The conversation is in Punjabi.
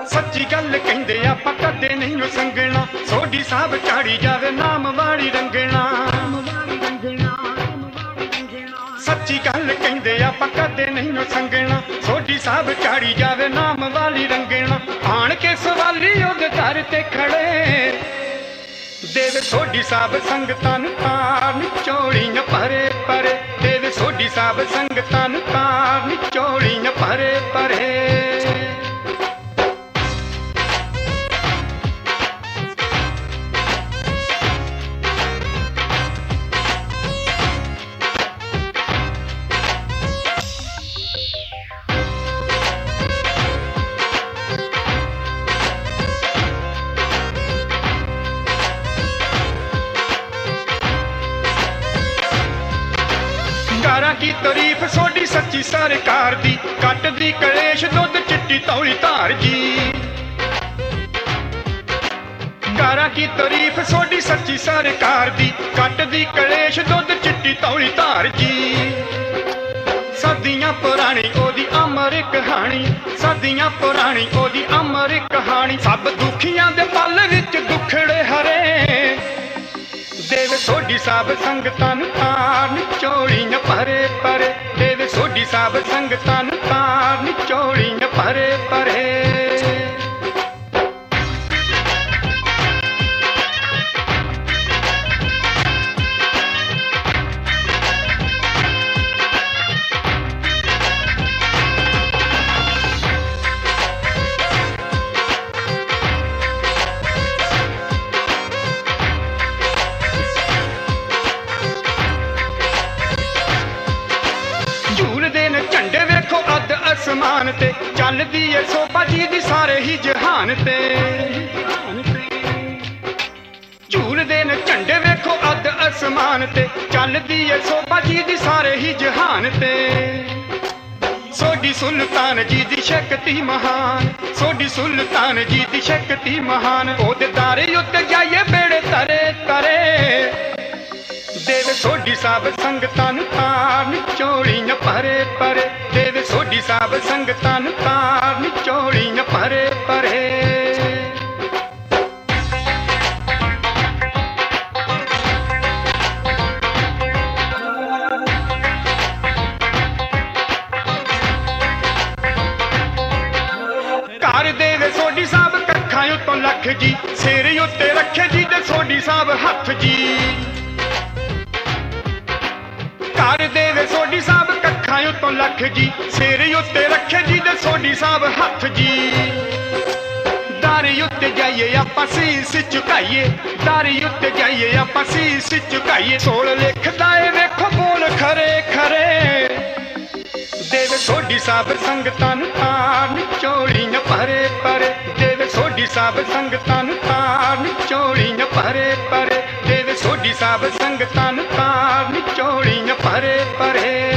ਸੱਚੀ ਗੱਲ ਕਹਿੰਦੇ ਆਪਾਂ ਕਦੇ ਨਹੀਂ ਸੰਗਣਾ, ਸੋਢੀ ਸਾਹਿਬ ਚਾੜੀ ਜਾਵੇ ਨਾਮ ਵਾਲੀ ਰੰਗਣਾ। ਸੱਚੀ ਗੱਲ ਕਹਿੰਦੇ ਆਪਾਂ ਕਦੇ ਨਹੀਂ ਸੰਗਣਾ, ਸੋਢੀ ਸਾਹਿਬ ਚਾੜੀ ਜਾਵੇ ਨਾਮ ਵਾਲੀ ਰੰਗਣਾ। ਆਣ ਕੇ ਸਵਾਲੀ ਉਹਦੇ ਦਰ ਤੇ ਖੜੇ ਦੇਵੇ ਸੋਢੀ ਸਾਹਿਬ ਸੰਗਤਾਂ ਨੂੰ ਤਾਰ ਨਿਚੋੜੀਆਂ ਪਰੇ ਪਰੇ, ਦੇਵੇ ਸੋਢੀ ਸਾਹਿਬ ਸੰਗਤਾਂ ਨੂੰ ਤਾਰ ਨਿਚੋੜੀਆਂ ਪਰੇ ਪਰੇ। ਕਾਰਾਂ ਕੀ ਤਾਰੀਫ ਸੋਢੀ ਸੱਚੀ ਸਰਕਾਰ ਦੀ, ਕੱਟਦੀ ਕਲੇਸ਼ ਦੁੱਧ ਚਿੱਟੀ ਤੌਲੀ ਧਾਰ ਜੀ। ਕਾਰਾਂ ਕੀ ਤਾਰੀਫ ਸੋਢੀ ਸੱਚੀ ਸਰਕਾਰ ਦੀ, ਕੱਟਦੀ ਕਲੇਸ਼ ਦੁੱਧ ਚਿੱਟੀ ਤੌਲੀ ਧਾਰ ਜੀ। ਸਦੀਆਂ ਪੁਰਾਣੀ ਉਹਦੀ ਅਮਰ ਕਹਾਣੀ, ਸਦੀਆਂ ਪੁਰਾਣੀ ਉਹਦੀ ਅਮਰ ਕਹਾਣੀ। ਸਭ ਦੁਖੀਆਂ ਦੇ ਪਲ ਵਿੱਚ ਦੁਖੜੇ ਹਰੇ ਦੇਵੇ ਸੋਢੀ ਸਾਹਿਬ ਸੰਗਤਾਂ ਨੂੰ ਤਾਰ ਨਿਚੋੜੀਆਂ ਪਰੇ ਪਰੇ, ਦੇਵੇ ਸੋਢੀ ਸਾਹਿਬ ਸੰਗਤਾਂ ਨੂੰ ਤਾਰ ਨਿਚੋੜੀਆਂ ਪਰੇ ਪਰੇ। ਝੂਲਦੇ ਨੇ ਝੰਡੇ ਵੇਖੋ ਅੱਧ ਅਸਮਾਨ ਤੇ, ਚੱਲਦੀ ਏ ਸੋਭਾ ਜੀ ਦੀ ਸਾਰੇ ਹੀ ਜਹਾਨ ਤੇ। ਝੂਲਦੇ ਨੇ ਝੰਡੇ ਵੇਖੋ ਅੱਧ ਅਸਮਾਨ ਤੇ, ਚੱਲਦੀ ਏ ਸੋਭਾ ਜੀ ਦੀ ਸਾਰੇ ਹੀ ਜਹਾਨ ਤੇ। ਸੋਢੀ ਸੁਲਤਾਨ ਜੀ ਦੀ ਸ਼ਕਤੀ ਮਹਾਨ, ਸੋਢੀ ਸੁਲਤਾਨ ਜੀ ਦੀ ਸ਼ਕਤੀ ਮਹਾਨ। ਉਹਦੇ ਦਾਰੇ ਉੱਤੇ ਜਾਈਏ ਬੇੜੇ ਤਰੇ ਤਰੇ ਦੇਵੇ ਸੋਢੀ ਸਾਹਿਬ ਸੰਗਤਾਂ ਨੂੰ ਤਾਰ ਨਿਚੋੜੀਆਂ ਪਰੇ ਪਰੇ, ਦੇਵੇ ਸੋਢੀ ਸਾਹਿਬ ਸੰਗਤਾਂ ਨੂੰ ਤਾਰ ਨਿਚੋੜੀਆਂ ਪਰੇ ਪਰੇ। ਘਰ ਦੇਵੇ ਸੋਢੀ ਸਾਹਿਬ ਕੱਖਾਂ ਉੱਤੋਂ ਲੱਖ ਜੀ, ਸਿਰ ਉੱਤੇ ਰੱਖੇ ਜੀ ਤੇ ਸੋਢੀ ਸਾਹਿਬ ਹੱਥ ਜੀ। ਘਰ ਦੇਵੇ ਸੋਢੀ ਸਾਹਿਬ ਕੱਖਾਂ ਉੱਤੋਂ ਲੱਖ ਜੀ, ਸਿਰ ਉੱਤੇ ਰੱਖੇ ਜੀ ਤੇ ਸੋਢੀ ਸਾਹਿਬ ਹੱਥ ਜੀ। ਦਾਰੀ ਉੱਤੇ ਜਾਈਏ ਆਪਾਂ ਸੀਸ ਝੁਕਾਈਏ, ਦਾਰੀ ਉੱਤੇ ਜਾਈਏ ਆਪਾਂ ਸੀਸ ਝੁਕਾਈਏ। ਸੋਲ ਲਿਖਦਾ ਏ ਵੇਖੋ ਬੋਲ ਖਰੇ ਖਰੇ ਦੇਵੇ ਸੋਢੀ ਸਾਹਿਬ ਸੰਗਤਾਂ ਨੂੰ ਤਾਰ ਨਿਚੋੜੀਆਂ ਪਰੇ ਪਰੇ, ਦੇਵੇ ਸੋਢੀ ਸਾਹਿਬ ਸੰਗਤਾਂ ਨੂੰ ਤਾਰ ਨਿਚੋੜੀਆਂ ਪਰੇ ਪਰੇ, ਦੇਵੇ ਸੋਢੀ ਸਾਹਿਬ ਸੰਗਤਾਂ ਨੂੰ ਤਾਰ ਨਿਚੋੜੀਆਂ ਪਰੇ ਪਰੇ।